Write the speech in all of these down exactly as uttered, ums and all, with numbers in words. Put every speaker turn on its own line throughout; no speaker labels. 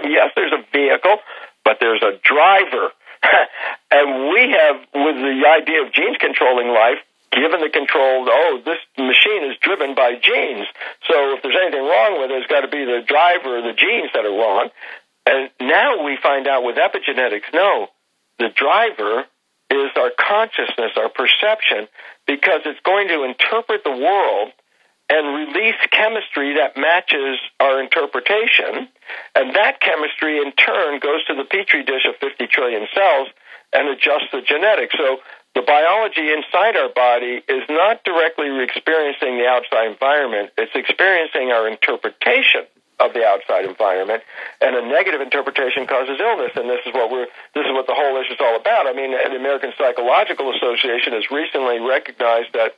Yes, there's a vehicle, but there's a driver. And we have, with the idea of genes controlling life, given the control, oh, this machine is driven by genes. So if there's anything wrong with it, it's got to be the driver or the genes that are wrong. And now we find out with epigenetics, no, the driver is our consciousness, our perception, because it's going to interpret the world and release chemistry that matches our interpretation. And that chemistry, in turn, goes to the petri dish of fifty trillion cells and adjusts the genetics. So the biology inside our body is not directly experiencing the outside environment. It's experiencing our interpretation of the outside environment, and a negative interpretation causes illness. And this is what we're this is what the whole issue is all about. I mean, the American Psychological Association has recently recognized that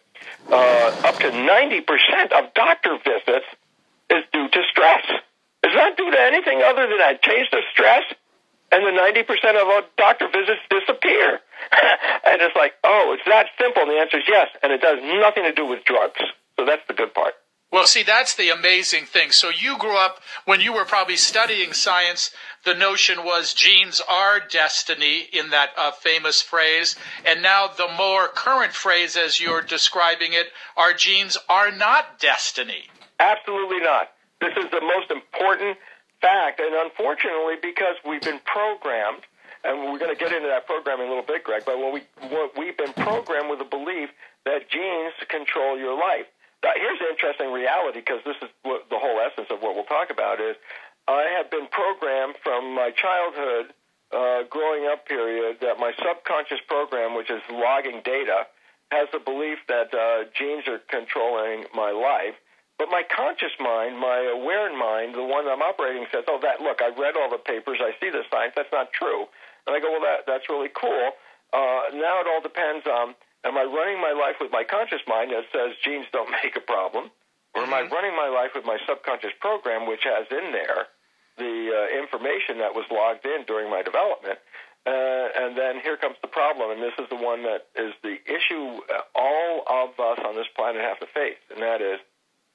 uh, up to ninety percent of doctor visits is due to stress. It's not due to anything other than a taste of stress, and the ninety percent of our doctor visits disappear. And it's like, oh, it's that simple. And the answer is yes, and it does nothing to do with drugs. So that's the good part.
Well, see, that's the amazing thing. So you grew up, when you were probably studying science, the notion was genes are destiny in that uh, famous phrase. And now the more current phrase, as you're describing it, our genes are not destiny.
Absolutely not. This is the most important fact. And unfortunately, because we've been programmed, and we're going to get into that programming a little bit, Greg, but what we, what we've been programmed with the belief that genes control your life. Now, here's an interesting reality, because this is what the whole essence of what we'll talk about is I have been programmed from my childhood, uh, growing up period, that my subconscious program, which is logging data, has the belief that uh, genes are controlling my life. But my conscious mind, my aware mind, the one I'm operating, says, oh, that look, I read all the papers, I see the science, that's not true. And I go, well, that that's really cool. Uh, now it all depends on, am I running my life with my conscious mind that says genes don't make a problem, or am I running my life with my subconscious program, which has in there the uh, information that was logged in during my development? Uh, and then here comes the problem, and this is the one that is the issue all of us on this planet have to face, and that is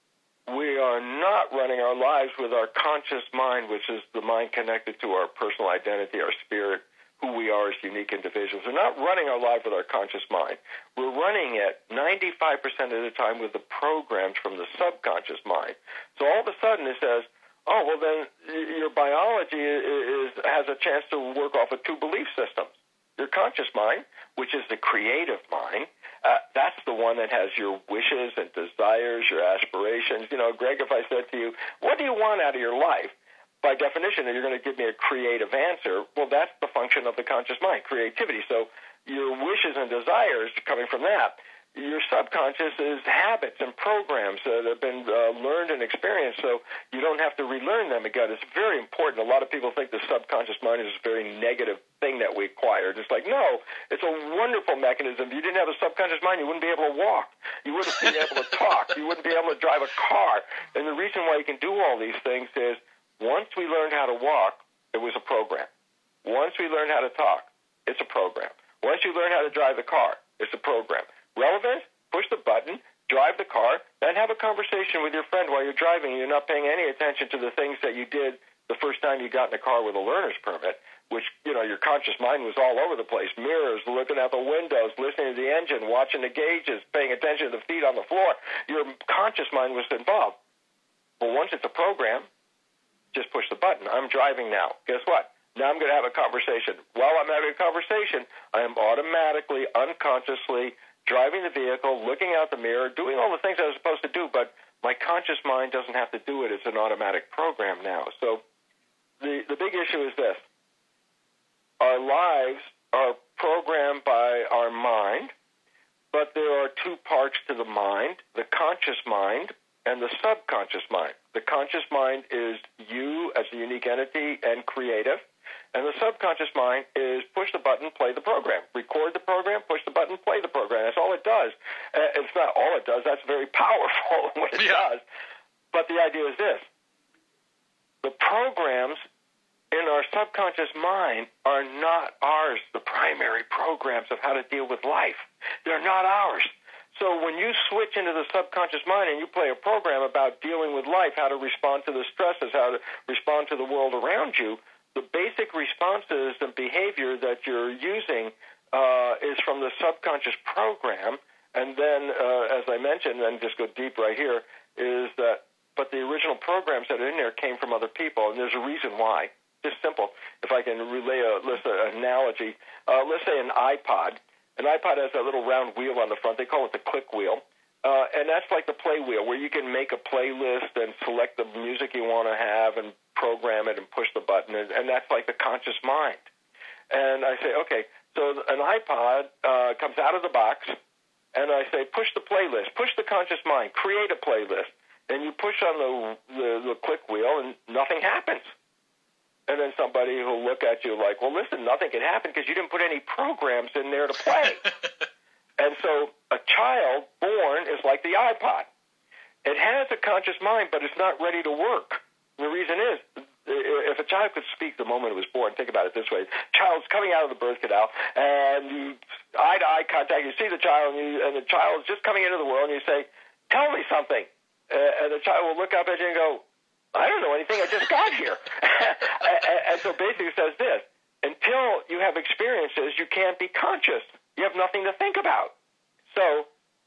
we are not running our lives with our conscious mind, which is the mind connected to our personal identity, our spirit, who we are as unique individuals. We're not running our life with our conscious mind. We're running it ninety-five percent of the time with the programs from the subconscious mind. So all of a sudden it says, oh, well then your biology is, has a chance to work off of two belief systems. Your conscious mind, which is the creative mind, uh, that's the one that has your wishes and desires, your aspirations. You know, Greg, if I said to you, what do you want out of your life? By definition, you're going to give me a creative answer. Well, that's the function of the conscious mind, creativity. So your wishes and desires coming from that. Your subconscious is habits and programs that have been uh, learned and experienced, so you don't have to relearn them again. It's very important. A lot of people think the subconscious mind is a very negative thing that we acquired. It's like, no, it's a wonderful mechanism. If you didn't have a subconscious mind, you wouldn't be able to walk. You wouldn't be able to talk. You wouldn't be able to drive a car. And the reason why you can do all these things is once we learned how to walk, it was a program. Once we learned how to talk, it's a program. Once you learn how to drive the car, it's a program. Relevant? Push the button, drive the car, then have a conversation with your friend while you're driving and you're not paying any attention to the things that you did the first time you got in the car with a learner's permit, which, you know, your conscious mind was all over the place. Mirrors, looking out the windows, listening to the engine, watching the gauges, paying attention to the feet on the floor. Your conscious mind was involved. But once it's a program, just push the button. I'm driving now. Guess what? Now I'm going to have a conversation. While I'm having a conversation, I am automatically, unconsciously driving the vehicle, looking out the mirror, doing all the things I was supposed to do, but my conscious mind doesn't have to do it. It's an automatic program now. So the, the big issue is this. Our lives are programmed by our mind, but there are two parts to the mind, the conscious mind and the subconscious mind. The conscious mind is you as a unique entity and creative. And the subconscious mind is push the button, play the program. Record the program, push the button, play the program. That's all it does. Uh, it's not all it does. That's very powerful what it yeah. does. But the idea is this. The programs in our subconscious mind are not ours, the primary programs of how to deal with life. They're not ours. So when you switch into the subconscious mind and you play a program about dealing with life, how to respond to the stresses, how to respond to the world around you, the basic responses and behavior that you're using uh, is from the subconscious program. And then, uh, as I mentioned, and just go deep right here, is that, but the original programs that are in there came from other people, and there's a reason why. Just simple. If I can relay a, let's, an analogy, uh, let's say an iPod. An iPod has that little round wheel on the front. They call it the click wheel. Uh, and that's like the play wheel, where you can make a playlist and select the music you want to have and program it and push the button. And, and that's like the conscious mind. And I say, okay, so an iPod uh, comes out of the box, and I say, push the playlist, push the conscious mind, create a playlist. And you push on the, the, the click wheel, and nothing happens. And then somebody will look at you like, well, listen, nothing can happen because you didn't put any programs in there to play. And so a child born is like the iPod. It has a conscious mind, but it's not ready to work. The reason is, if a child could speak the moment it was born, think about it this way. Child's coming out of the birth canal, and you eye-to-eye contact, you see the child, and, you, and the child is just coming into the world, and you say, tell me something. Uh, and the child will look up at you and go, I don't know anything, I just got here. and, and so basically it says this, until you have experiences, you can't be conscious. You have nothing to think about. So,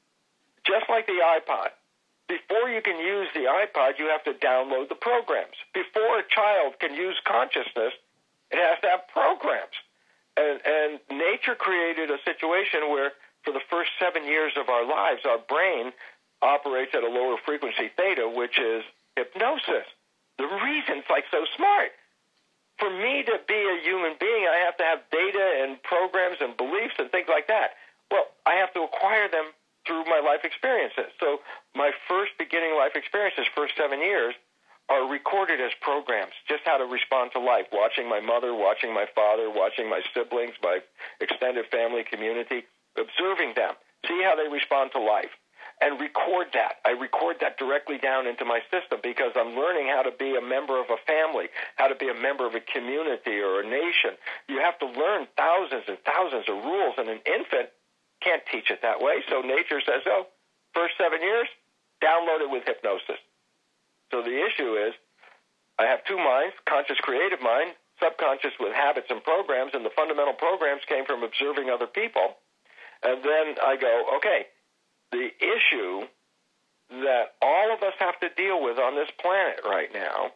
just like the iPod, before you can use the iPod, you have to download the programs. Before a child can use consciousness, it has to have programs. And, and nature created a situation where for the first seven years of our lives, our brain operates at a lower frequency theta, which is hypnosis. The reason it's like so smart. For me to be a human being, I have to have data and programs and beliefs and things like that. Well, I have to acquire them through my life experiences. So my first beginning life experiences, first seven years, are recorded as programs, just how to respond to life, watching my mother, watching my father, watching my siblings, my extended family community, observing them, see how they respond to life. And record that. I record that directly down into my system because I'm learning how to be a member of a family, how to be a member of a community or a nation. You have to learn thousands and thousands of rules, and an infant can't teach it that way. So nature says, oh, first seven years, download it with hypnosis. So the issue is I have two minds, conscious creative mind, subconscious with habits and programs, and the fundamental programs came from observing other people. And then I go, okay, the issue that all of us have to deal with on this planet right now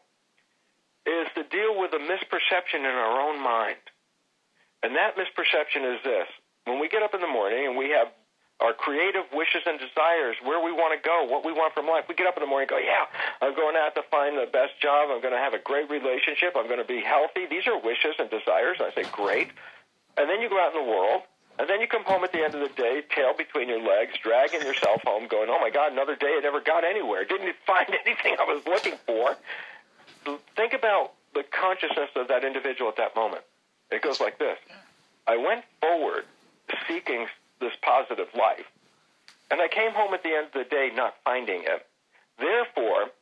is to deal with a misperception in our own mind. And that misperception is this. When we get up in the morning and we have our creative wishes and desires, where we want to go, what we want from life, we get up in the morning and go, yeah, I'm going out to find the best job. I'm going to have a great relationship. I'm going to be healthy. These are wishes and desires. And I say, great. And then you go out in the world. And then you come home at the end of the day, tail between your legs, dragging yourself home, going, oh, my God, another day I never got anywhere. Didn't find anything I was looking for. Think about the consciousness of that individual at that moment. It goes like this. I went forward seeking this positive life, and I came home at the end of the day not finding it. Therefore,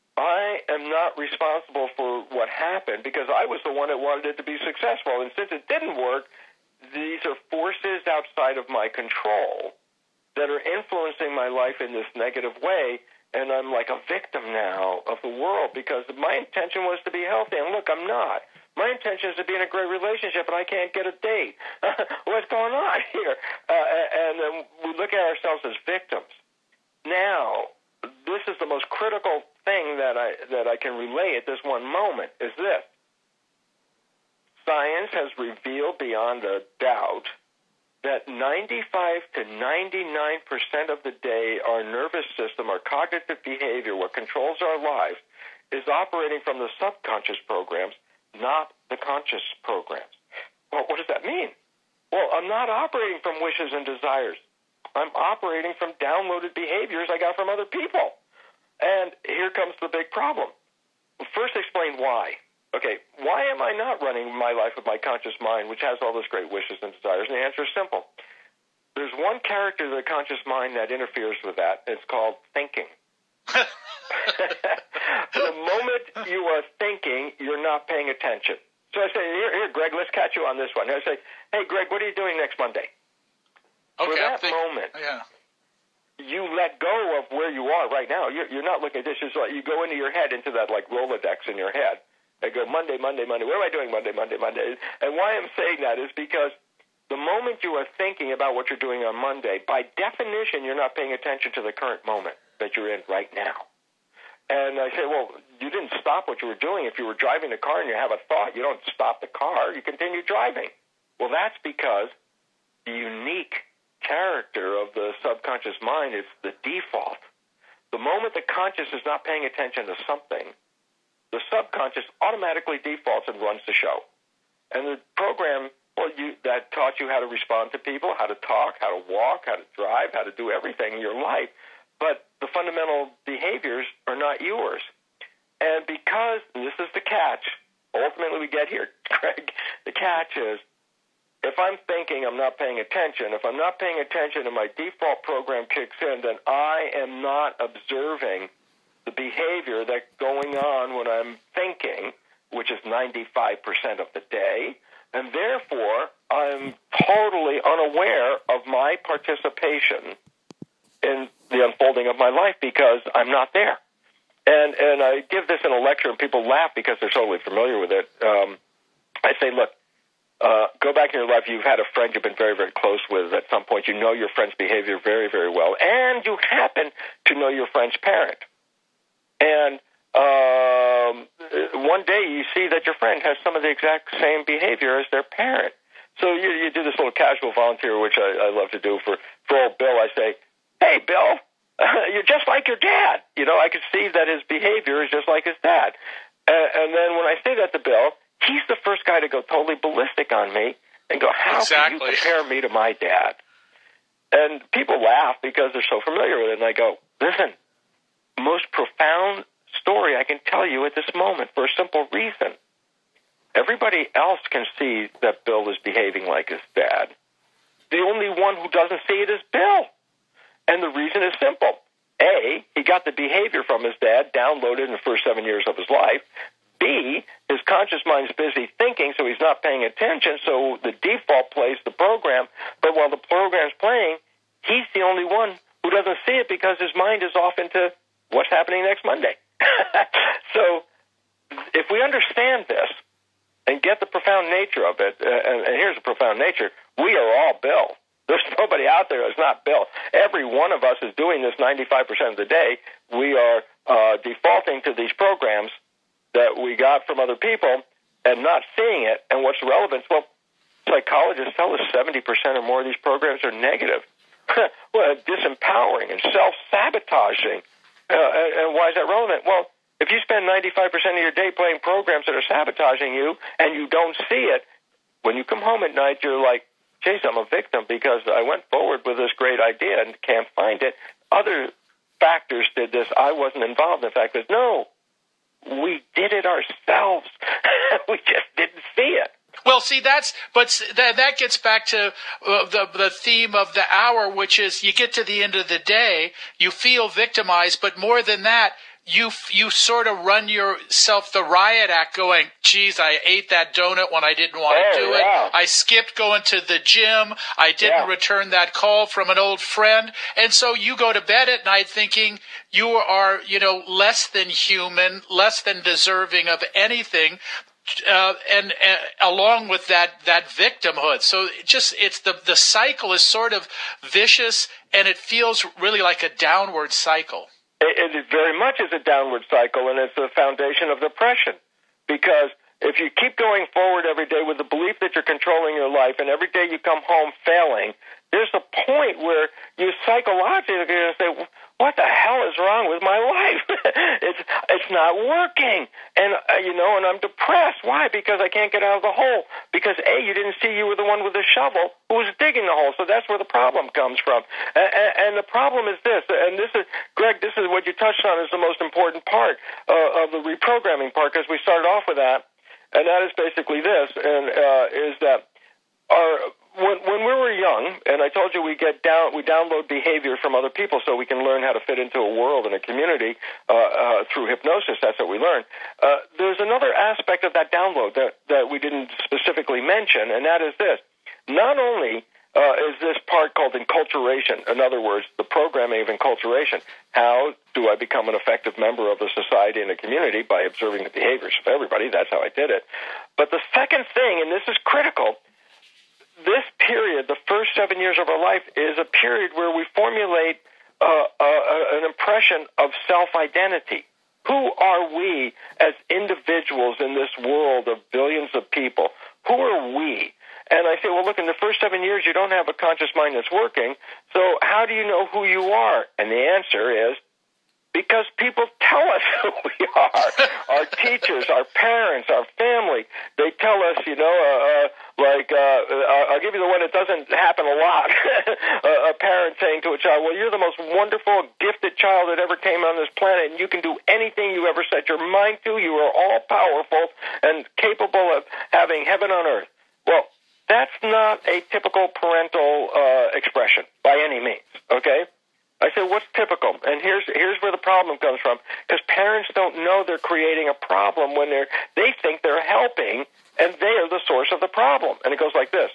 I am not responsible for what happened because I was the one that wanted it to be successful. And since it didn't work, these are forces outside of my control that are influencing my life in this negative way, and I'm like a victim now of the world because my intention was to be healthy, and look, I'm not. My intention is to be in a great relationship, and I can't get a date. What's going on here? Uh, and then we look at ourselves as victims. Now, this is the most critical thing that I that I can relay at this one moment is this. Science has revealed beyond a doubt that ninety-five to ninety-nine percent of the day our nervous system, our cognitive behavior, what controls our life, is operating from the subconscious programs, not the conscious programs. Well, what does that mean? Well, I'm not operating from wishes and desires. I'm operating from downloaded behaviors I got from other people. And here comes the big problem. First, explain why. Okay, why am I not running my life with my conscious mind, which has all those great wishes and desires? And the answer is simple. There's one character of the conscious mind that interferes with that. It's called thinking. The moment you are thinking, you're not paying attention. So I say, here, here, Greg, let's catch you on this one. I say, hey, Greg, what are you doing next Monday?
Okay,
For that
think,
moment,
yeah.
you let go of where you are right now. You're, you're not looking at this. It's like you go into your head, into that like Rolodex in your head. I go Monday, Monday, Monday. What am I doing Monday, Monday, Monday? And why I'm saying that is because the moment you are thinking about what you're doing on Monday, by definition, you're not paying attention to the current moment that you're in right now. And I say, well, you didn't stop what you were doing. If you were driving the car and you have a thought, you don't stop the car. You continue driving. Well, that's because the unique character of the subconscious mind is the default. The moment the conscious is not paying attention to something, the subconscious automatically defaults and runs the show. And the program well, you, that taught you how to respond to people, how to talk, how to walk, how to drive, how to do everything in your life, but the fundamental behaviors are not yours. And because, and this is the catch, ultimately we get here, Greg, the catch is, if I'm thinking I'm not paying attention, if I'm not paying attention and my default program kicks in, then I am not observing the behavior that's going on when I'm thinking, which is ninety-five percent of the day, and therefore I'm totally unaware of my participation in the unfolding of my life because I'm not there. And and I give this in a lecture, and people laugh because they're totally familiar with it. Um, I say, look, uh, go back in your life. You've had a friend you've been very, very close with at some point. You know your friend's behavior very, very well, and you happen to know your friend's parent. And um, one day you see that your friend has some of the exact same behavior as their parent. So you, you do this little casual volunteer, which I, I love to do for, for old Bill. I say, hey, Bill, uh, you're just like your dad. You know, I can see that his behavior is just like his dad. Uh, and then when I say that to Bill, he's the first guy to go totally ballistic on me and go, how exactly. can you compare me to my dad? And people laugh because they're so familiar with it. And I go, listen, most profound story I can tell you at this moment for a simple reason. Everybody else can see that Bill is behaving like his dad. The only one who doesn't see it is Bill. And the reason is simple. A, he got the behavior from his dad downloaded in the first seven years of his life. B, his conscious mind's busy thinking, so he's not paying attention, so the default plays the program. But while the program's playing, he's the only one who doesn't see it because his mind is off into what's happening next Monday. So if we understand this and get the profound nature of it, uh, and, and here's the profound nature, we are all Bill. There's nobody out there that's not Bill. Every one of us is doing this ninety-five percent of the day. We are uh, defaulting to these programs that we got from other people and not seeing it. And what's the relevance? Well, psychologists tell us seventy percent or more of these programs are negative. Well, disempowering and self-sabotaging. Uh, and, and why is that relevant? Well, if you spend ninety-five percent of your day playing programs that are sabotaging you and you don't see it, when you come home at night, you're like, geez, I'm a victim because I went forward with this great idea and can't find it. Other factors did this. I wasn't involved. In fact, no, we did it ourselves. We just didn't see it.
Well, see, that's, but that, that gets back to uh, the, the theme of the hour, which is you get to the end of the day, you feel victimized, but more than that, you you sort of run yourself the riot act going, geez, I ate that donut when I didn't want
oh,
to do
yeah.
it. I skipped going to the gym. I didn't
yeah.
return that call from an old friend. And so you go to bed at night thinking you are, you know, less than human, less than deserving of anything. Uh, and, and along with that, that victimhood. So it just, it's the, the cycle is sort of vicious and it feels really like a downward cycle.
It, it very much is a downward cycle, and it's the foundation of depression. Because if you keep going forward every day with the belief that you're controlling your life, and every day you come home failing, there's a point where you psychologically are going to say, what the hell is wrong with my life? it's it's not working. And, uh, you know, and I'm depressed. Why? Because I can't get out of the hole. Because, A, you didn't see you were the one with the shovel who was digging the hole. So that's where the problem comes from. And, and the problem is this, and this is, Greg, this is what you touched on is the most important part uh, of the reprogramming part, because we started off with that. And that is basically this, and uh, is that our when when we were young, and I told you we get down we download behavior from other people so we can learn how to fit into a world and a community uh, uh, through hypnosis. That's what we learn. Uh, there's another aspect of that download that that we didn't specifically mention, and that is this: not only uh, is this part called enculturation. In other words, the programming of enculturation. How do I become an effective member of a society and a community? By observing the behaviors of everybody. That's how I did it. But the second thing, and this is critical, this period, the first seven years of our life, is a period where we formulate uh, uh, an impression of self-identity. Who are we as individuals in this world of billions of people? Who are we? And I say, well, look, in the first seven years, you don't have a conscious mind that's working, so how do you know who you are? And the answer is, because people tell us who we are. Our teachers, our parents, our family, they tell us, you know, uh, uh, like, uh, I'll give you the one that doesn't happen a lot. a parent saying to a child, well, you're the most wonderful, gifted child that ever came on this planet, and you can do anything you ever set your mind to. You are all powerful and capable of having heaven on earth. Well, that's not a typical parental uh, expression by any means, okay? I said, what's typical? And here's here's where the problem comes from, because parents don't know they're creating a problem when they're they think they're helping, and they are the source of the problem. And it goes like this.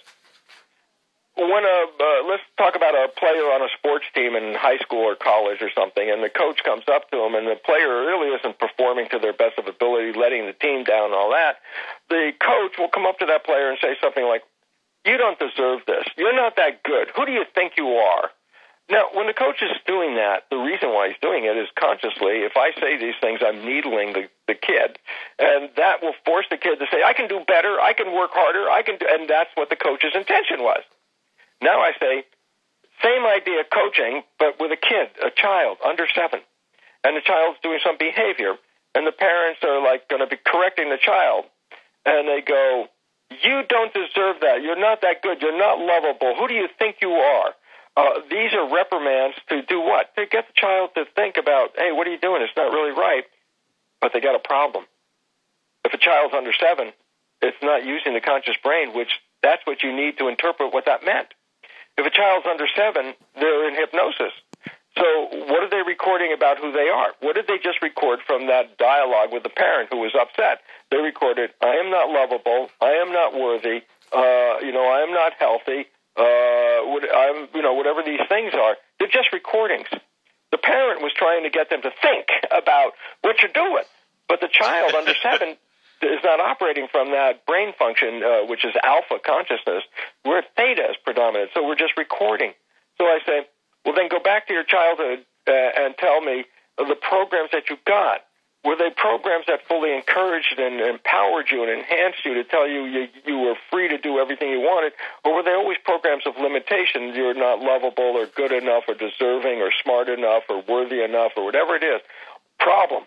When a uh, let's talk about a player on a sports team in high school or college or something, and the coach comes up to him, and the player really isn't performing to their best of ability, letting the team down and all that. The coach will come up to that player and say something like, "You don't deserve this. You're not that good. Who do you think you are?" Now, when the coach is doing that, the reason why he's doing it is consciously, if I say these things, I'm needling the, the kid, and that will force the kid to say, I can do better, I can work harder, I can do, and that's what the coach's intention was. Now I say, same idea coaching, but with a kid, a child, under seven, and the child's doing some behavior, and the parents are like going to be correcting the child, and they go, you don't deserve that, you're not that good, you're not lovable, who do you think you are? Uh, these are reprimands to do what? To get the child to think about, hey, what are you doing? It's not really right. But they got a problem. If a child's under seven, it's not using the conscious brain, which that's what you need to interpret what that meant. If a child's under seven, they're in hypnosis. So what are they recording about who they are? What did they just record from that dialogue with the parent who was upset? They recorded, I am not lovable, I am not worthy, uh, you know, I am not healthy, Uh, what, I'm, you know, whatever these things are, they're just recordings. The parent was trying to get them to think about what you're doing, but the child under seven is not operating from that brain function, uh, which is alpha consciousness, where theta is predominant. So we're just recording. So I say, well, then go back to your childhood uh, and tell me the programs that you got. Were they programs that fully encouraged and empowered you and enhanced you to tell you, you you were free to do everything you wanted? Or were they always programs of limitation? You're not lovable or good enough or deserving or smart enough or worthy enough or whatever it is. Problem.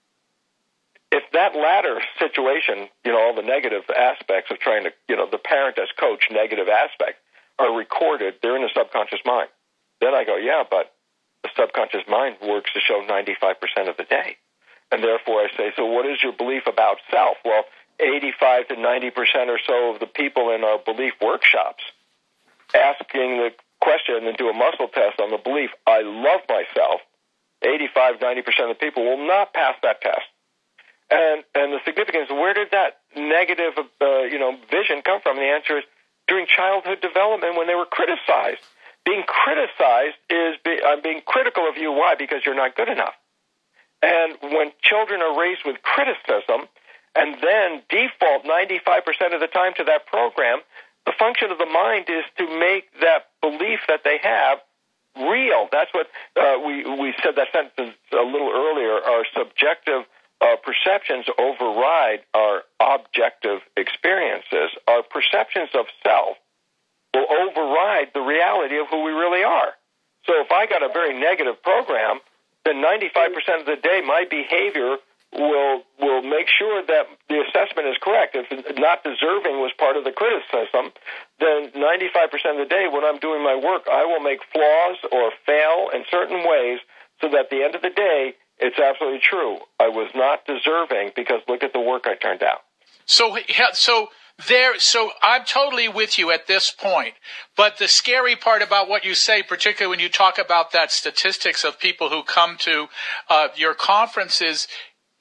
If that latter situation, you know, all the negative aspects of trying to, you know, the parent as coach, negative aspects, are recorded, they're in the subconscious mind. Then I go, yeah, but the subconscious mind works to show ninety-five percent of the day. And therefore I say, so what is your belief about self? Well, eighty-five to ninety percent or so of the people in our belief workshops asking the question and do a muscle test on the belief, I love myself, eighty-five, ninety percent of the people will not pass that test. And and the significance, where did that negative uh, you know, vision come from? And the answer is during childhood development when they were criticized. Being criticized is be, I'm being critical of you. Why? Because you're not good enough. And when children are raised with criticism and then default ninety-five percent of the time to that program, the function of the mind is to make that belief that they have real. That's what uh, we, we said that sentence a little earlier. Our subjective uh, perceptions override our objective experiences. Our perceptions of self will override the reality of who we really are. So if I got a very negative program, then ninety-five percent of the day my behavior will will make sure that the assessment is correct. If not deserving was part of the criticism, then ninety-five percent of the day when I'm doing my work, I will make flaws or fail in certain ways so that at the end of the day, it's absolutely true. I was not deserving because look at the work I turned out.
So, so there, so I'm totally with you at this point. But the scary part about what you say, particularly when you talk about that statistics of people who come to uh, your conferences,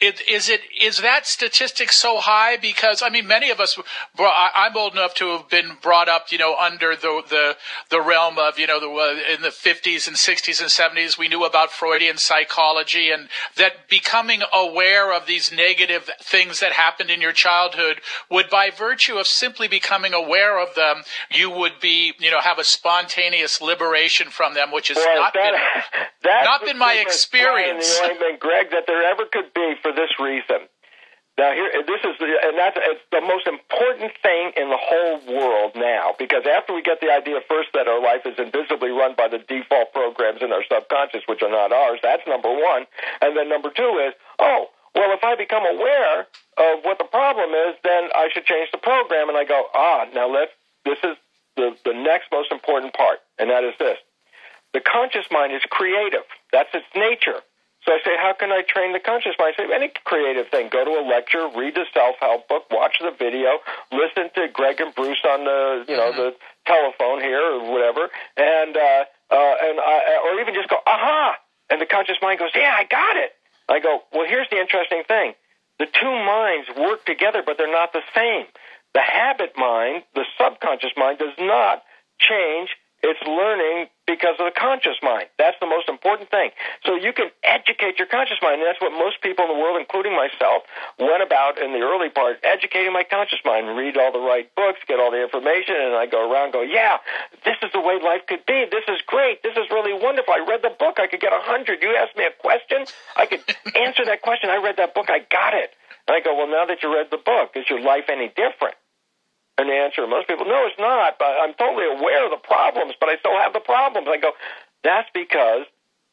It, is it is that statistic so high? Because I mean, many of us. I'm old enough to have been brought up, you know, under the the, the realm of, you know, the in the fifties and sixties and seventies, we knew about Freudian psychology, and that becoming aware of these negative things that happened in your childhood would, by virtue of simply becoming aware of them, you would be, you know, have a spontaneous liberation from them, which has
Boy,
not
that,
been
that's
not been my experience.
The only thing, Greg, that there ever could be for this reason. Now, here, this is, the, and that's it's the most important thing in the whole world now, because after we get the idea first that our life is invisibly run by the default programs in our subconscious, which are not ours, that's number one. And then number two is, oh, well, if I become aware of what the problem is, then I should change the program. And I go, ah, now let's, this is the, the next most important part, and that is this. The conscious mind is creative. That's its nature. So I say, how can I train the conscious mind? I say, any creative thing. Go to a lecture, read a self-help book, watch the video, listen to Greg and Bruce on the, you know, mm-hmm. the telephone here or whatever, and uh, uh, and I, or even just go, aha! And the conscious mind goes, yeah, I got it. I go, well, here's the interesting thing. The two minds work together, but they're not the same. The habit mind, the subconscious mind, does not change its learning because of the conscious mind. That's the most important thing. So you can educate your conscious mind, and that's what most people in the world, including myself, went about in the early part, educating my conscious mind, read all the right books, get all the information, and I go around and go, yeah, this is the way life could be. This is great. This is really wonderful. I read the book. I could get a hundred. You asked me a question. I could answer that question. I read that book. I got it. And I go, well, now that you read the book, is your life any different? And the answer to most people, no, it's not. But I'm totally aware of the problems, but I still have the problems. I go, that's because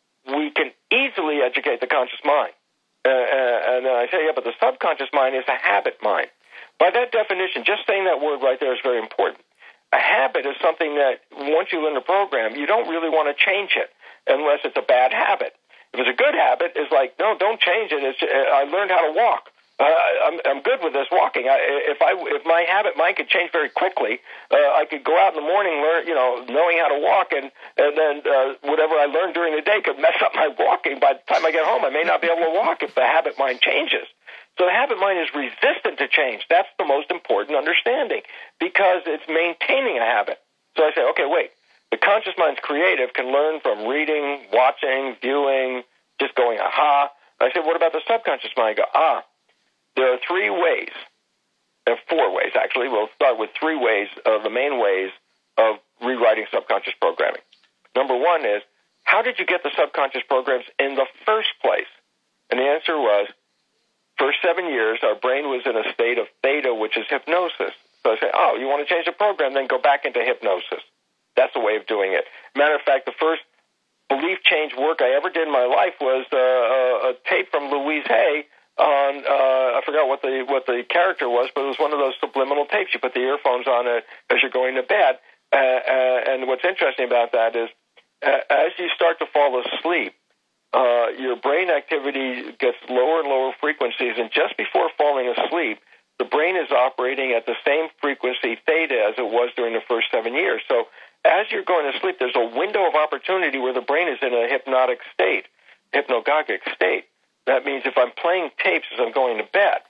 we can easily educate the conscious mind. Uh, and then I say, yeah, but the subconscious mind is a habit mind. By that definition, just saying that word right there is very important. A habit is something that once you learn the program, you don't really want to change it unless it's a bad habit. If it's a good habit, it's like, no, don't change it. It's, I learned how to walk. Uh, I'm, I'm good with this walking. I, if I, if my habit mind could change very quickly, uh, I could go out in the morning, learn, you know, knowing how to walk, and and then uh, whatever I learned during the day could mess up my walking. By the time I get home, I may not be able to walk if the habit mind changes. So the habit mind is resistant to change. That's the most important understanding because it's maintaining a habit. So I say, okay, wait. The conscious mind's creative, can learn from reading, watching, viewing, just going, aha. I said, what about the subconscious mind? I go, ah. There are three ways, there are four ways actually. We'll start with three ways, uh, the main ways of rewriting subconscious programming. Number one is, how did you get the subconscious programs in the first place? And the answer was, first seven years, our brain was in a state of theta, which is hypnosis. So I say, oh, you want to change the program, then go back into hypnosis. That's the way of doing it. Matter of fact, the first belief change work I ever did in my life was uh, a, a tape from Louise Hay, on, uh, I forgot what the what the character was, but it was one of those subliminal tapes. You put the earphones on it as you're going to bed. Uh, uh, and what's interesting about that is uh, as you start to fall asleep, uh, your brain activity gets lower and lower frequencies, and just before falling asleep, the brain is operating at the same frequency theta as it was during the first seven years. So as you're going to sleep, there's a window of opportunity where the brain is in a hypnotic state, hypnagogic state. That means if I'm playing tapes as I'm going to bed,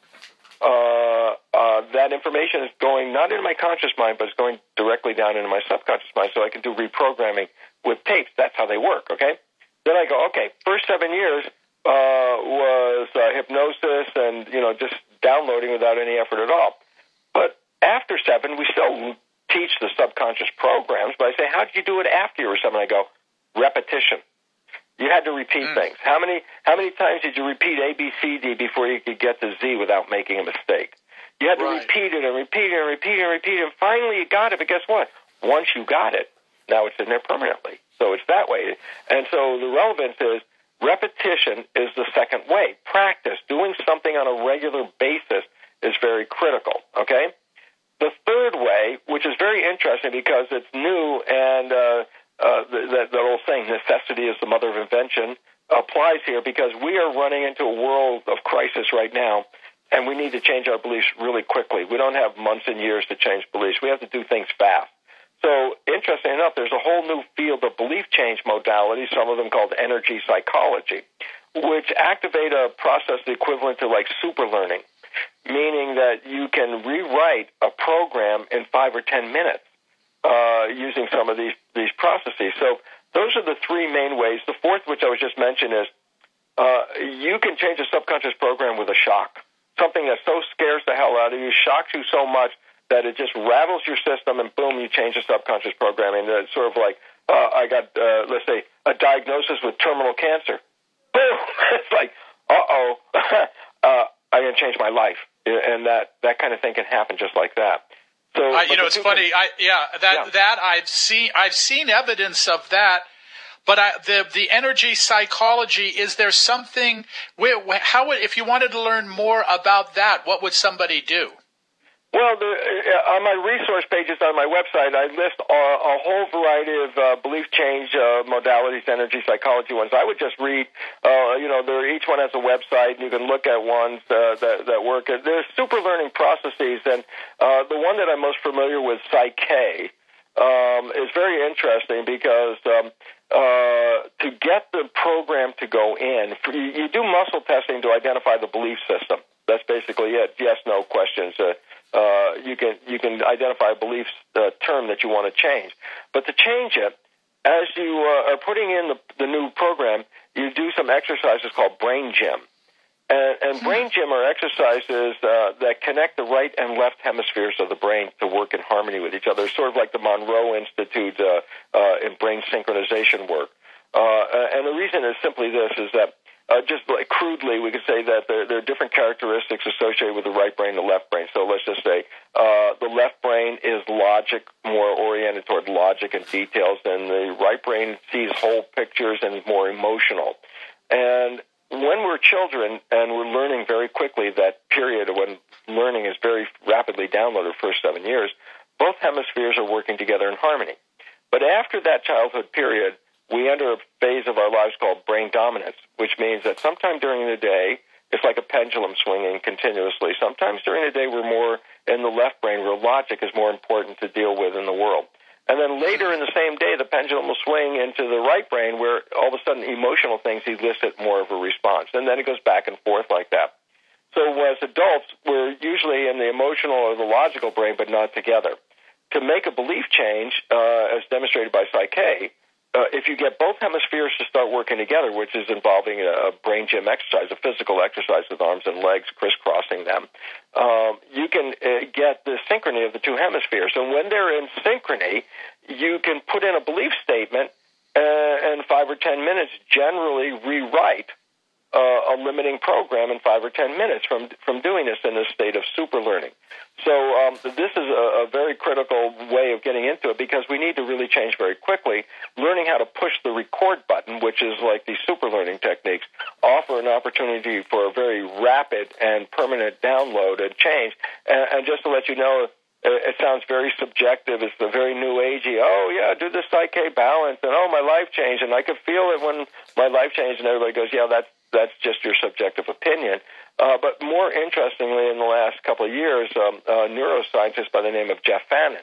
uh, uh, that information is going not into my conscious mind, but it's going directly down into my subconscious mind, so I can do reprogramming with tapes. That's how they work, okay? Then I go, okay, first seven years uh, was uh, hypnosis and, you know, just downloading without any effort at all. But after seven, we still teach the subconscious programs, but I say, how did you do it after you were seven? I go, repetition. You had to repeat mm. things. How many how many times did you repeat A, B, C, D before you could get to Z without making a mistake? You had to right. repeat it and repeat it and repeat it and repeat it, and finally you got it. But guess what? Once you got it, now it's in there permanently. So it's that way. And so the relevance is repetition is the second way. Practice, doing something on a regular basis is very critical, okay? The third way, which is very interesting because it's new and uh, Uh, that, that old saying, necessity is the mother of invention, applies here because we are running into a world of crisis right now, and we need to change our beliefs really quickly. We don't have months and years to change beliefs. We have to do things fast. So, interesting enough, there's a whole new field of belief change modalities, some of them called energy psychology. which activate a process equivalent to like super learning, meaning that you can rewrite a program in five or ten minutes uh, using some of these, these processes. So those are the three main ways. The fourth, which I was just mentioned, is uh, you can change a subconscious program with a shock, something that so scares the hell out of you, shocks you so much that it just rattles your system, and boom, you change the subconscious programming. It's sort of like, uh, I got, uh, let's say, a diagnosis with terminal cancer. Boom! It's like, uh-oh, uh, I'm going to change my life. And that, that kind of thing can happen just like that. So,
uh, you know, it's funny.
Things,
I, yeah, that
yeah.
that I've seen. I've seen evidence of that. But I, the the energy psychology, is there something? Where, how would, if you wanted to learn more about that, what would somebody do?
Well, the, uh, on my resource pages on my website, I list a, a whole variety of uh, belief change uh, modalities, energy psychology ones. I would just read, uh, you know, each one has a website, and you can look at ones uh, that, that work. There's super learning processes, and uh, the one that I'm most familiar with, Psyche, um, is very interesting because um, uh, to get the program to go in, you do muscle testing to identify the belief system. That's basically it. Yes, no questions. Uh, Uh, you can you can identify a belief uh, term that you want to change. But to change it, as you uh, are putting in the, the new program, you do some exercises called brain gym. And, and hmm. brain gym are exercises uh, that connect the right and left hemispheres of the brain to work in harmony with each other. It's sort of like the Monroe Institute uh, uh, in brain synchronization work. Uh, and the reason is simply this, is that Uh, just like crudely, we could say that there, there are different characteristics associated with the right brain and the left brain. So let's just say uh, the left brain is logic, more oriented toward logic and details, and the right brain sees whole pictures and is more emotional. And when we're children and we're learning very quickly, that period when learning is very rapidly downloaded, the first seven years, both hemispheres are working together in harmony. But after that childhood period, we enter a phase of our lives called brain dominance, which means that sometime during the day, it's like a pendulum swinging continuously. Sometimes during the day, we're more in the left brain, where logic is more important to deal with in the world. And then later in the same day, the pendulum will swing into the right brain, where all of a sudden emotional things elicit more of a response. And then it goes back and forth like that. So as adults, we're usually in the emotional or the logical brain, but not together. To make a belief change, uh, as demonstrated by Psyche, Uh, if you get both hemispheres to start working together, which is involving a, a brain gym exercise, a physical exercise with arms and legs crisscrossing them, um, you can uh, get the synchrony of the two hemispheres. And when they're in synchrony, you can put in a belief statement uh, and five or ten minutes generally rewrite uh, a limiting program in five or ten minutes from from doing this in a state of super learning. So um, this is a, a very critical way of getting into it, because we need to really change very quickly. Learning how to push the record button, which is like these super learning techniques, offer an opportunity for a very rapid and permanent download and change. And, and just to let you know, it sounds very subjective. It's the very new agey, oh, yeah, do the Psyche balance, and oh, my life changed, and I could feel it when my life changed, and everybody goes, yeah, that's, that's just your subjective opinion. Uh, but more interestingly, in the last couple of years, um, a neuroscientist by the name of Jeff Fannin,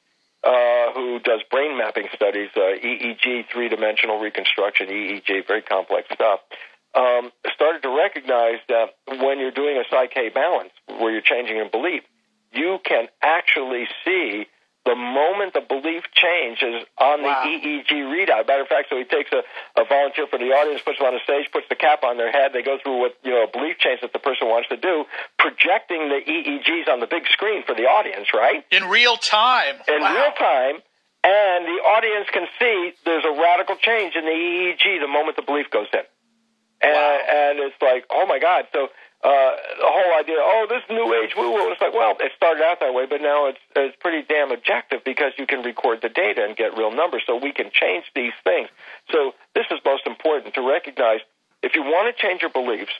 uh, who does brain mapping studies, uh, E E G, three-dimensional reconstruction, E E G, very complex stuff, um, started to recognize that when you're doing a Psyche balance, where you're changing a belief, you can actually see the moment the belief changes on the wow. E E G readout. Matter of fact, so he takes a, a volunteer from the audience, puts them on the stage, puts the cap on their head. They go through what, you know, a belief change that the person wants to do, projecting the E E Gs on the big screen for the audience, right?
In real time.
In
wow.
real time. And the audience can see there's a radical change in the E E G the moment the belief goes in. And,
wow.
and it's like, oh, my God. So uh, the whole idea, oh, this new age woo-woo, it's like, well, it started out that way, but now it's, it's pretty damn objective, because you can record the data and get real numbers, so we can change these things. So this is most important, to recognize if you want to change your beliefs,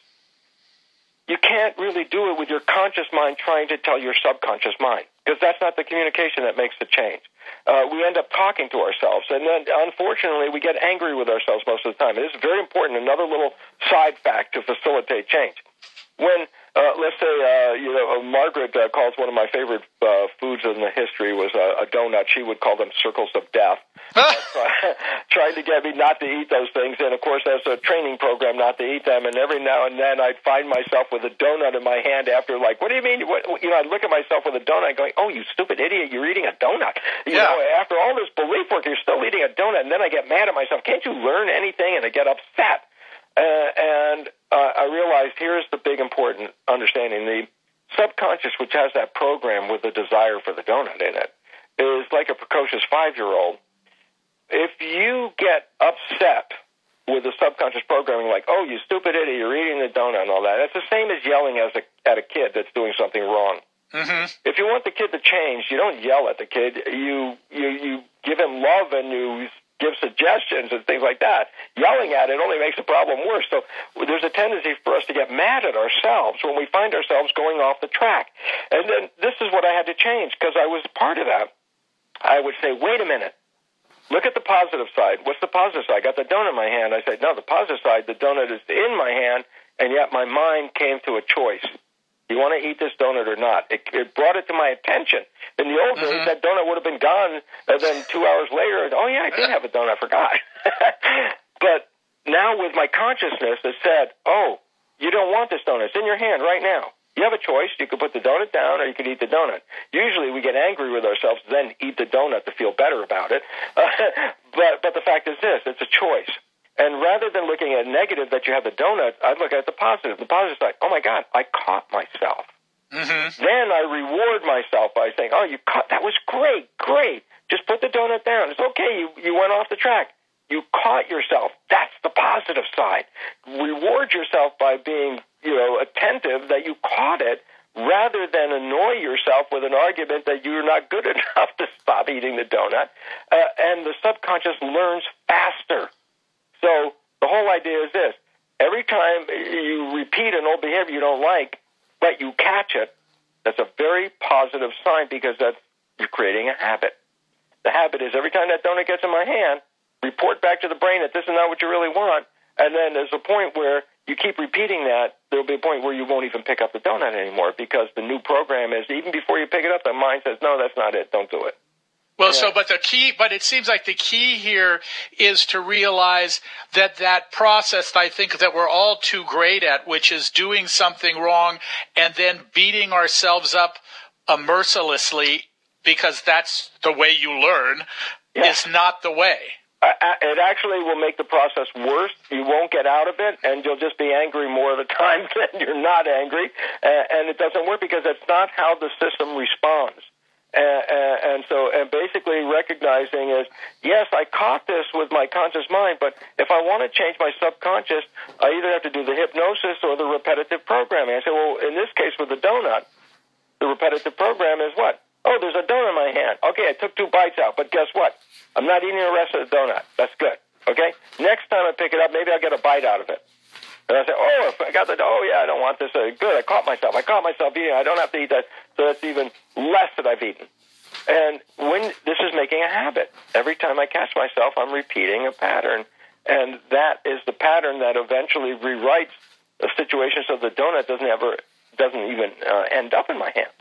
you can't really do it with your conscious mind trying to tell your subconscious mind, because that's not the communication that makes the change. Uh, we end up talking to ourselves, and then, unfortunately, we get angry with ourselves most of the time. It is very important, another little side fact to facilitate change. When Uh, let's say, uh, you know, uh, Margaret uh, calls one of my favorite uh, foods in the history was uh, a donut. She would call them circles of death. uh, trying to get me not to eat those things. And, of course, as a training program, not to eat them. And every now and then I'd find myself with a donut in my hand after, like, what do you mean? What, you know, I'd look at myself with a donut going, oh, you stupid idiot, you're eating a donut. You
yeah.
know, after all this belief work, you're still eating a donut. And then I get mad at myself. Can't you learn anything? And I get upset. Uh, and uh, I realized here's the big important understanding. The subconscious, which has that program with the desire for the donut in it, is like a precocious five-year-old. If you get upset with the subconscious programming, like, oh, you stupid idiot, you're eating the donut and all that, that's the same as yelling as a, at a kid that's doing something wrong.
Mm-hmm.
If you want the kid to change, you don't yell at the kid. You, you, you give him love and you give suggestions and things like that. Yelling at it only makes the problem worse. So there's a tendency for us to get mad at ourselves when we find ourselves going off the track. And then this is what I had to change because I was part of that. I would say, wait a minute. Look at the positive side. What's the positive side? I got the donut in my hand. I said, no, the positive side, the donut is in my hand, and yet my mind came to a choice. You want to eat this donut or not? It, it brought it to my attention. In the old days, mm-hmm. that donut would have been gone, and then two hours later, oh, yeah, I did have a donut. I forgot. But now with my consciousness, it said, oh, you don't want this donut. It's in your hand right now. You have a choice. You could put the donut down or you could eat the donut. Usually we get angry with ourselves, then eat the donut to feel better about it. Uh, but, but the fact is this, it's a choice. And rather than looking at negative that you have the donut, I'd look at the positive. The positive side, oh, my God, I caught myself. Mm-hmm. Then I reward myself by saying, oh, you caught, that was great, great. Just put the donut down. It's okay. You, you went off the track. You caught yourself. That's the positive side. Reward yourself by being, you know, attentive that you caught it rather than annoy yourself with an argument that you're not good enough to stop eating the donut. Uh, and the subconscious learns faster. So the whole idea is this. Every time you repeat an old behavior you don't like, but you catch it, that's a very positive sign because that's, you're creating a habit. The habit is every time that donut gets in my hand, report back to the brain that this is not what you really want, and then there's a point where you keep repeating that, there'll be a point where you won't even pick up the donut anymore because the new program is, even before you pick it up, the mind says, no, that's not it, don't do it.
Well, yeah. so, but the key, but it seems like the key here is to realize that that process, I think, that we're all too great at, which is doing something wrong and then beating ourselves up uh, mercilessly because that's the way you learn, yeah. is not the way.
Uh, it actually will make the process worse. You won't get out of it, and you'll just be angry more of the time than you're not angry. Uh, and it doesn't work because that's not how the system responds. Uh, uh, and so, and basically recognizing is, yes, I caught this with my conscious mind, but if I want to change my subconscious, I either have to do the hypnosis or the repetitive programming. I say, well, in this case with the donut, the repetitive program is what? Oh, there's a donut in my hand. Okay, I took two bites out, but guess what? I'm not eating the rest of the donut. That's good. Okay? Next time I pick it up, maybe I'll get a bite out of it. And I say, oh, if I got the, oh, yeah, I don't want this. Uh, good, I caught myself. I caught myself eating. I don't have to eat that. So that's even less that I've eaten. And when this is making a habit. Every time I catch myself, I'm repeating a pattern. And that is the pattern that eventually rewrites the situation so the donut doesn't ever, doesn't even uh, end up in my hand.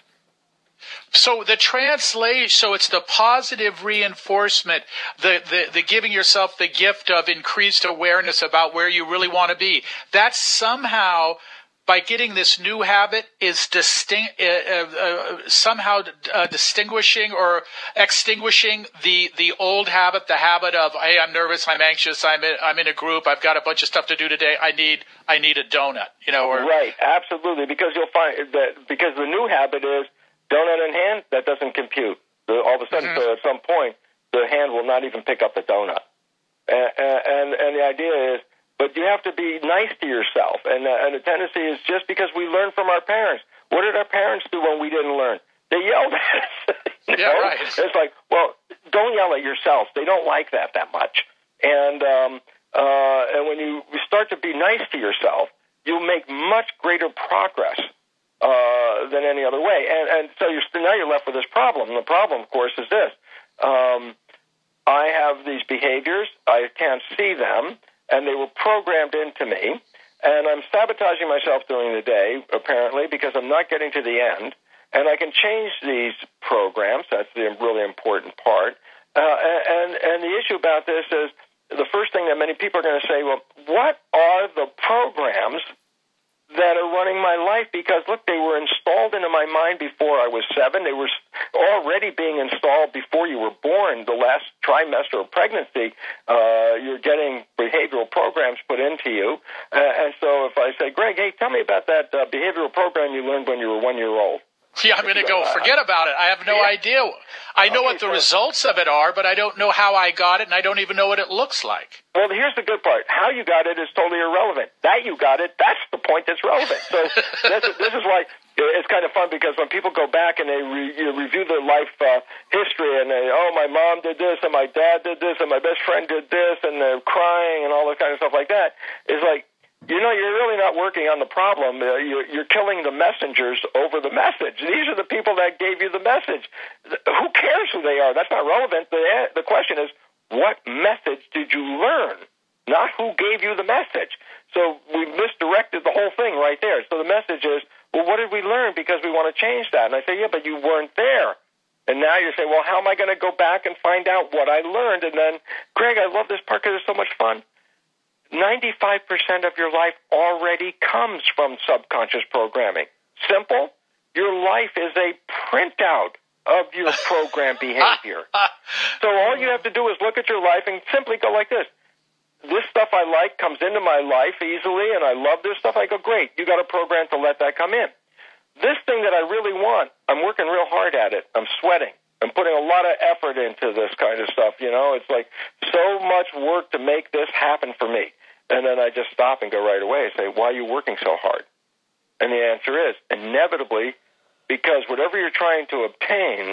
So the translation, so it's the positive reinforcement, the, the, the giving yourself the gift of increased awareness about where you really want to be. That's somehow, by getting this new habit, is distinct, uh, uh, somehow uh, distinguishing or extinguishing the, the old habit, the habit of, hey, I'm nervous, I'm anxious, I'm in, I'm in a group, I've got a bunch of stuff to do today, I need I need a donut, you know. Or,
right, absolutely, because you'll find that, because the new habit is, donut in hand, that doesn't compute. All of a sudden, mm-hmm. so at some point, the hand will not even pick up the donut. And, and, and the idea is, but you have to be nice to yourself. And, uh, and the tendency is just because we learn from our parents. What did our parents do when we didn't learn? They yelled at us. You
yeah,
know?
right.
It's like, well, don't yell at yourself. They don't like that that much. And, um, uh, and when you start to be nice to yourself, you'll make much greater progress Uh, than any other way. And, and so you're, now you're left with this problem. And the problem, of course, is this. Um, I have these behaviors. I can't see them, and they were programmed into me. and I'm sabotaging myself during the day, apparently, because I'm not getting to the end, and I can change these programs. That's the really important part. Uh, and, and the issue about this is the first thing that many people are going to say, well, what are the programs that are running my life? Because, look, they were installed into my mind before I was seven. They were already being installed before you were born. The last trimester of pregnancy, uh, you're getting behavioral programs put into you. Uh, and so if I say, Greg, hey, tell me about that uh, behavioral program you learned when you were one year old.
Yeah, I'm going to go, forget about it. I have no yeah. idea. I know okay, what the so, results of it are, but I don't know how I got it, and I don't even know what it looks like.
Well, here's the good part. How you got it is totally irrelevant. That you got it, that's the point that's relevant. So this, is, this is why it's kind of fun, because when people go back and they re, you know, review their life uh, history, and they, oh, my mom did this, and my dad did this, and my best friend did this, and they're crying and all that kind of stuff like that, it's like, you know, you're really not working on the problem. Uh, you're, you're killing the messengers over the message. These are the people that gave you the message. Who cares who they are? That's not relevant. The, the question is, what message did you learn? Not who gave you the message. So we misdirected the whole thing right there. So the message is, well, what did we learn? Because we want to change that. And I say, yeah, but you weren't there. And now you say, well, how am I going to go back and find out what I learned? And then, Greg, I love this part because it's so much fun. ninety-five percent of your life already comes from subconscious programming. Simple. Your life is a printout of your program behavior. So all you have to do is look at your life and simply go like this. This stuff I like comes into my life easily, and I love this stuff. I go, great, you got a program to let that come in. This thing that I really want, I'm working real hard at it. I'm sweating. I'm putting a lot of effort into this kind of stuff, you know. It's like so much work to make this happen for me. And then I just stop and go right away and say, why are you working so hard? And the answer is, inevitably, because whatever you're trying to obtain,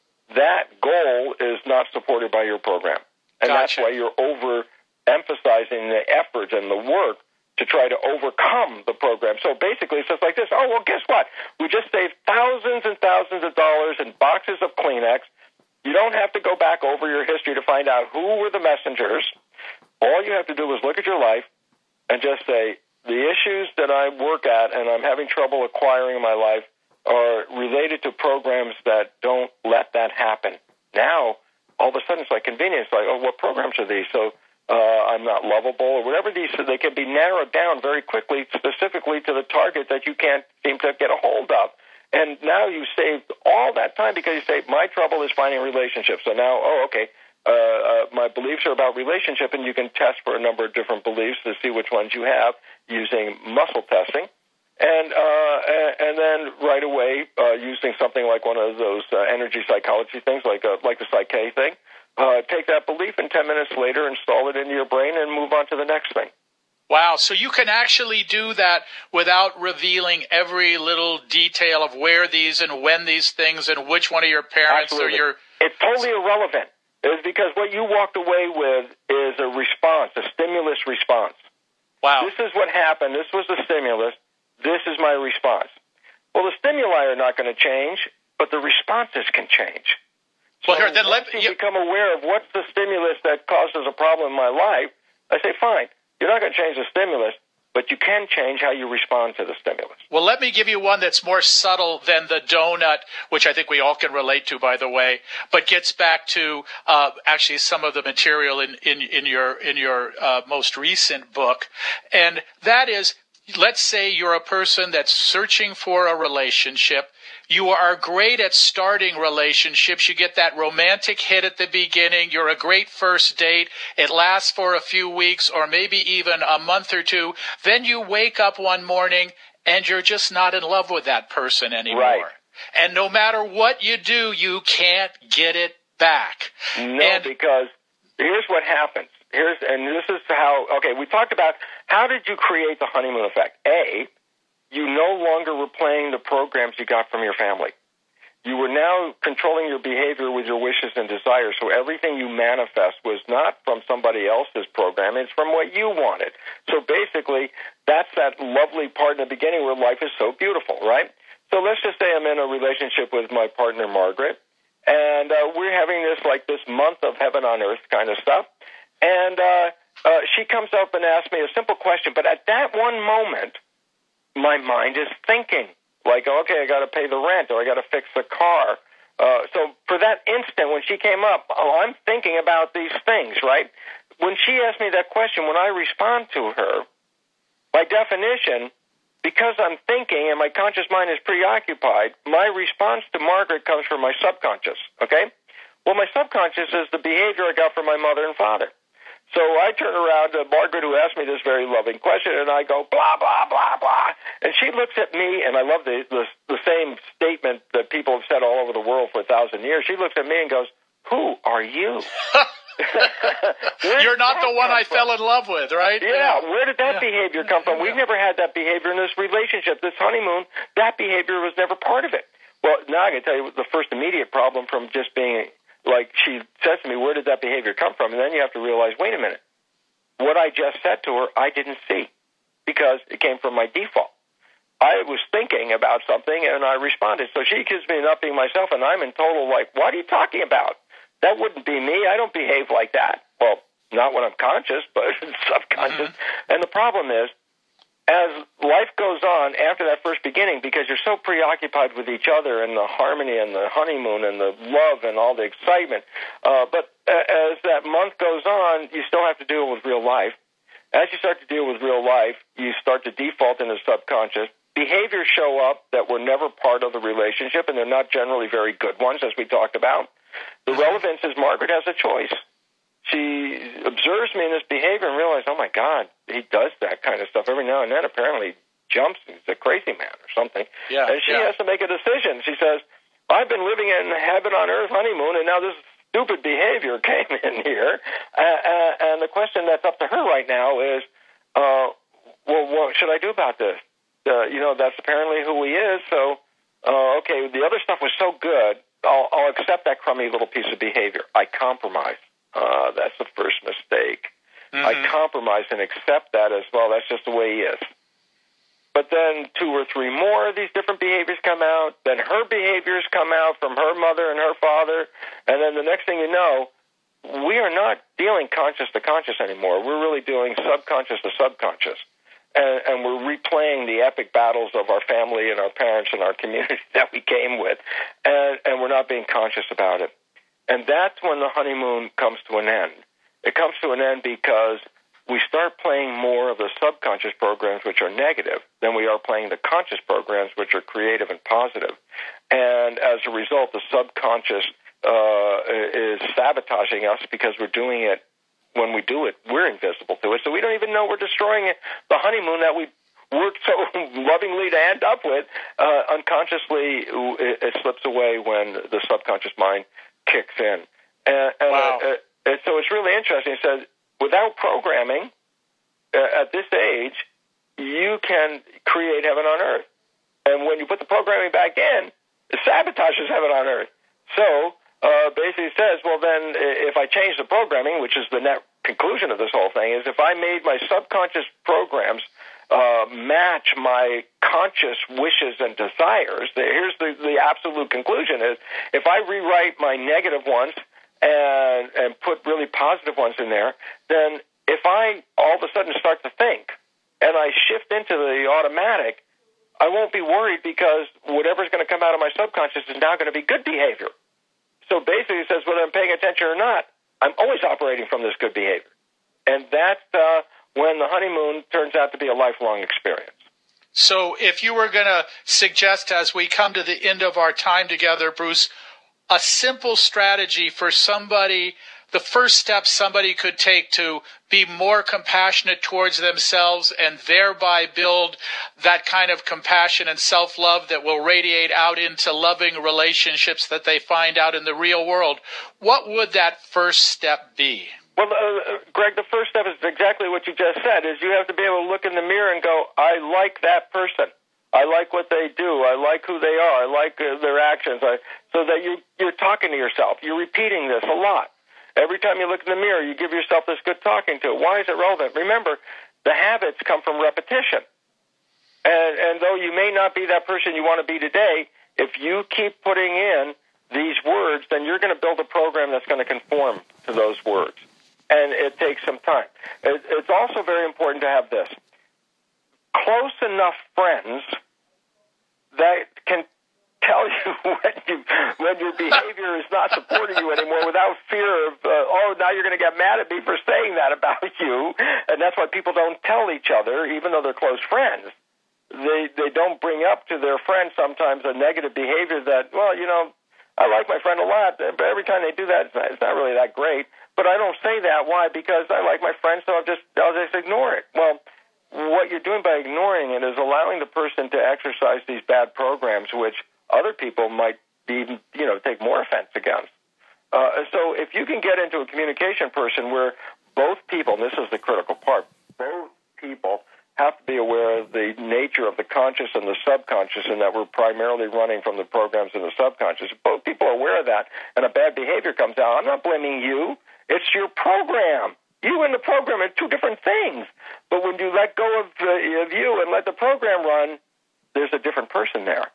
that goal is not supported by your program. And
gotcha.
That's why you're overemphasizing the effort and the work to try to overcome the program. So basically, it's just like this. Oh, well, guess what? We just saved thousands and thousands of dollars in boxes of Kleenex. You don't have to go back over your history to find out who were the messengers. All you have to do is look at your life and just say, the issues that I work at and I'm having trouble acquiring in my life are related to programs that don't let that happen. Now, all of a sudden, it's like convenience. Like, oh, what programs are these? So uh, I'm not lovable or whatever these, so they can be narrowed down very quickly, specifically to the target that you can't seem to get a hold of. And now you saved all that time because you say, my trouble is finding relationships. So now, oh, okay. Uh, uh, my beliefs are about relationship, and you can test for a number of different beliefs to see which ones you have using muscle testing. And uh, and then right away, uh, using something like one of those uh, energy psychology things, like a, like the Psyche thing, uh, take that belief and ten minutes later install it into your brain and move on to the next thing.
Wow, so you can actually do that without revealing every little detail of where these and when these things and which one of your parents
Absolutely.
or your...
It's totally irrelevant. Is because what you walked away with is a response, a stimulus response.
Wow.
This is what happened. This was the stimulus. This is my response. Well, the stimuli are not going to change, but the responses can change. So
well, here, then let
you
you
become aware of what's the stimulus that causes a problem in my life. I say, fine, you're not going to change the stimulus, but you can change how you respond to the stimulus.
Well, let me give you one that's more subtle than the donut, which I think we all can relate to, by the way, but gets back to uh, actually some of the material in, in, in your in your uh, most recent book. And that is, let's say you're a person that's searching for a relationship. You are great at starting relationships. You get that romantic hit at the beginning. You're a great first date. It lasts for a few weeks or maybe even a month or two. Then you wake up one morning and you're just not in love with that person anymore.
Right.
And no matter what you do, you can't get it back.
No,
and,
because here's what happens. Here's and this is how, okay, we talked about how did you create the honeymoon effect? A, you no longer were playing the programs you got from your family. You were now controlling your behavior with your wishes and desires, so everything you manifest was not from somebody else's program, it's from what you wanted. So basically, that's that lovely part in the beginning where life is so beautiful, right? So let's just say I'm in a relationship with my partner, Margaret, and uh, we're having this, like, this month of heaven on earth kind of stuff, and uh, uh, she comes up and asks me a simple question, but at that one moment, my mind is thinking, like, okay, I got to pay the rent, or I got to fix the car. Uh, so for that instant, when she came up, oh, I'm thinking about these things, right? When she asked me that question, when I respond to her, by definition, because I'm thinking and my conscious mind is preoccupied, my response to Margaret comes from my subconscious, okay? Well, my subconscious is the behavior I got from my mother and father. So I turn around to Margaret, who asked me this very loving question, and I go, blah, blah, blah, blah. And she looks at me, and I love the, the, the same statement that people have said all over the world for a thousand years. She looks at me and goes, who are you?
You're not the one I from? fell in love with, right?
Yeah, yeah. Where did that yeah. behavior come from?
Yeah.
We've never had that behavior in this relationship, this honeymoon. That behavior was never part of it. Well, now I can tell you the first immediate problem from just being, like, she says to me, where did that behavior come from? And then you have to realize, wait a minute, what I just said to her, I didn't see, because it came from my default. I was thinking about something, and I responded. So she accused me of not being myself, and I'm in total, like, what are you talking about? That wouldn't be me. I don't behave like that. Well, not when I'm conscious, but subconscious. Mm-hmm. And the problem is, as life goes on after that first beginning, because you're so preoccupied with each other and the harmony and the honeymoon and the love and all the excitement, uh, but as that month goes on, you still have to deal with real life. As you start to deal with real life, you start to default into subconscious. Behaviors show up that were never part of the relationship, and they're not generally very good ones, as we talked about. The relevance is Margaret has a choice. She observes me in this behavior and realizes, oh, my God, he does that kind of stuff every now and then. Apparently jumps. He's a crazy man or something.
Yeah,
and she
yeah.
has to make a decision. She says, I've been living in heaven on earth honeymoon, and now this stupid behavior came in here. Uh, uh, and the question that's up to her right now is, uh, well, what should I do about this? Uh, you know, that's apparently who he is. So, uh, okay, the other stuff was so good. I'll, I'll accept that crummy little piece of behavior. I compromise. Uh, that's the first mistake. Mm-hmm. I compromise and accept that as well. That's just the way he is. But then two or three more of these different behaviors come out. Then her behaviors come out from her mother and her father. And then the next thing you know, we are not dealing conscious to conscious anymore. We're really doing subconscious to subconscious. And, and we're replaying the epic battles of our family and our parents and our community that we came with. And, and we're not being conscious about it. And that's when the honeymoon comes to an end. It comes to an end because we start playing more of the subconscious programs, which are negative, than we are playing the conscious programs, which are creative and positive. And as a result, the subconscious uh, is sabotaging us because we're doing it. When we do it, we're invisible to it, so we don't even know we're destroying it. The honeymoon that we worked so lovingly to end up with, uh, unconsciously, it, it slips away when the subconscious mind kicks in. And, and,
wow.
uh, and so it's really interesting. It says, without programming, uh, at this age, you can create heaven on earth. And when you put the programming back in, it sabotages heaven on earth. So, Uh, basically says, well, then if I change the programming, which is the net conclusion of this whole thing, is if I made my subconscious programs uh, match my conscious wishes and desires, here's the, the absolute conclusion is if I rewrite my negative ones and, and put really positive ones in there, then if I all of a sudden start to think and I shift into the automatic, I won't be worried because whatever's going to come out of my subconscious is now going to be good behavior. So basically it says whether I'm paying attention or not, I'm always operating from this good behavior. And that's uh, when the honeymoon turns out to be a lifelong experience.
So if you were going to suggest as we come to the end of our time together, Bruce, a simple strategy for somebody, the first step somebody could take to be more compassionate towards themselves and thereby build that kind of compassion and self-love that will radiate out into loving relationships that they find out in the real world, what would that first step be?
Well, uh, Greg, the first step is exactly what you just said, is you have to be able to look in the mirror and go, I like that person. I like what they do. I like who they are. I like uh, their actions. I, so that you, you're talking to yourself. You're repeating this a lot. Every time you look in the mirror, you give yourself this good talking to. Why is it relevant? Remember, the habits come from repetition. And, and though you may not be that person you want to be today, if you keep putting in these words, then you're going to build a program that's going to conform to those words. and it takes some time. It, it's also very important to have this. Close enough friends that can tell you when, you, when your behavior is not supporting you anymore without fear of, uh, oh, now you're going to get mad at me for saying that about you. And that's why people don't tell each other, even though they're close friends. They they don't bring up to their friends sometimes a negative behavior that, well, you know, I like my friend a lot, but every time they do that, it's not, it's not really that great. But I don't say that. Why? Because I like my friend, so I'll just, I'll just ignore it. Well, what you're doing by ignoring it is allowing the person to exercise these bad programs, which other people might be, you know, take more offense against. Uh, so if you can get into a communication person where both people, and this is the critical part, both people have to be aware of the nature of the conscious and the subconscious, and that we're primarily running from the programs in the subconscious. If both people are aware of that, and a bad behavior comes out, I'm not blaming you. It's your program. You and the program are two different things. But when you let go of, uh, of you and let the program run, there's a different person there.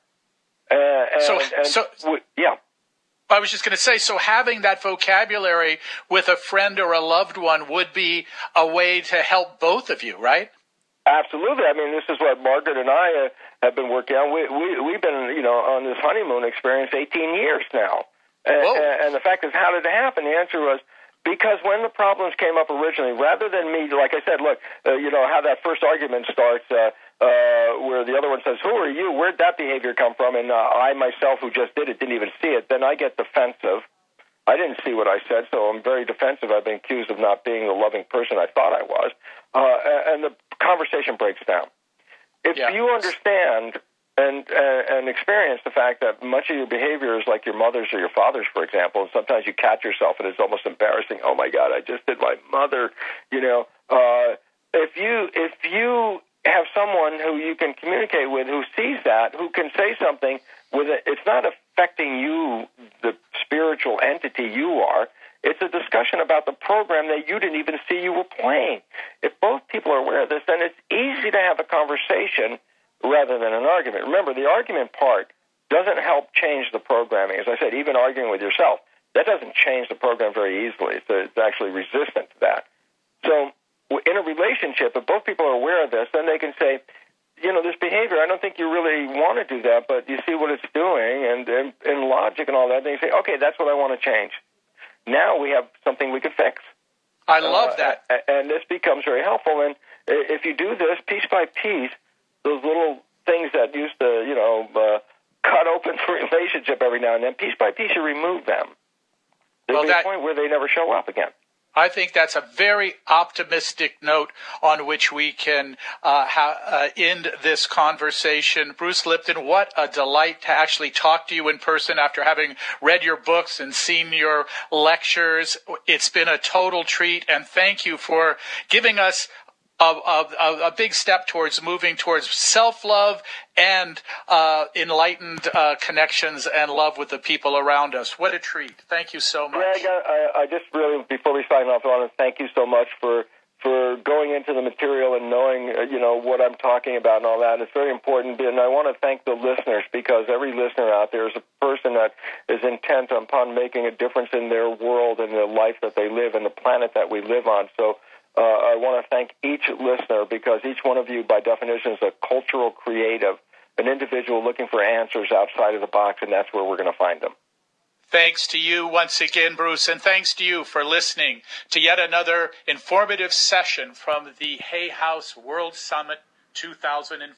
Uh, and,
so,
and
so,
w- yeah.
I was just going to say, so having that vocabulary with a friend or a loved one would be a way to help both of you, right?
Absolutely. I mean, this is what Margaret and I uh, have been working on. We, we, we've been, you know, on this honeymoon experience eighteen years now. And, and the fact is, how did it happen? The answer was, because when the problems came up originally, rather than me, like I said, look, uh, you know, how that first argument starts, uh, uh, where the other one says, who are you? Where'd that behavior come from? And uh, I myself, who just did it, didn't even see it. Then I get defensive. I didn't see what I said, so I'm very defensive. I've been accused of not being the loving person I thought I was. Uh, and the conversation breaks down. If
yeah.
you understand and uh, and experience the fact that much of your behavior is like your mother's or your father's, for example, and sometimes you catch yourself and it's almost embarrassing. Oh my God, I just did my mother. You know, uh, if you if you have someone who you can communicate with who sees that, who can say something with it, it's not affecting you, the spiritual entity you are. It's a discussion about the program that you didn't even see you were playing. If both people are aware of this, then it's easy to have a conversation rather than an argument. Remember, the argument part doesn't help change the programming. As I said, even arguing with yourself, that doesn't change the program very easily. It's, it's actually resistant to that. So in a relationship, if both people are aware of this, then they can say, you know, this behavior, I don't think you really want to do that, but you see what it's doing, and in logic and all that, they say, okay, that's what I want to change. Now we have something we could fix.
I love
uh,
that.
And this becomes very helpful. And if you do this piece by piece, those little things that used to, you know, uh, cut open the relationship every now and then, piece by piece, you remove them. There'll
well,
be
that,
a point where they never show up again.
I think that's a very optimistic note on which we can uh, ha- uh, end this conversation. Bruce Lipton, what a delight to actually talk to you in person after having read your books and seen your lectures. It's been a total treat, and thank you for giving us A, a, a big step towards moving towards self-love and uh, enlightened uh, connections and love with the people around us. What a treat. Thank you so much.
Greg, I, I just really, before we sign off, I want to thank you so much for, for going into the material and knowing, uh, you know, what I'm talking about and all that. It's very important. And I want to thank the listeners, because every listener out there is a person that is intent upon making a difference in their world and the life that they live and the planet that we live on. So Uh, I want to thank each listener, because each one of you, by definition, is a cultural creative, an individual looking for answers outside of the box, and that's where we're going to find them.
Thanks to you once again, Bruce, and thanks to you for listening to yet another informative session from the Hay House World Summit two thousand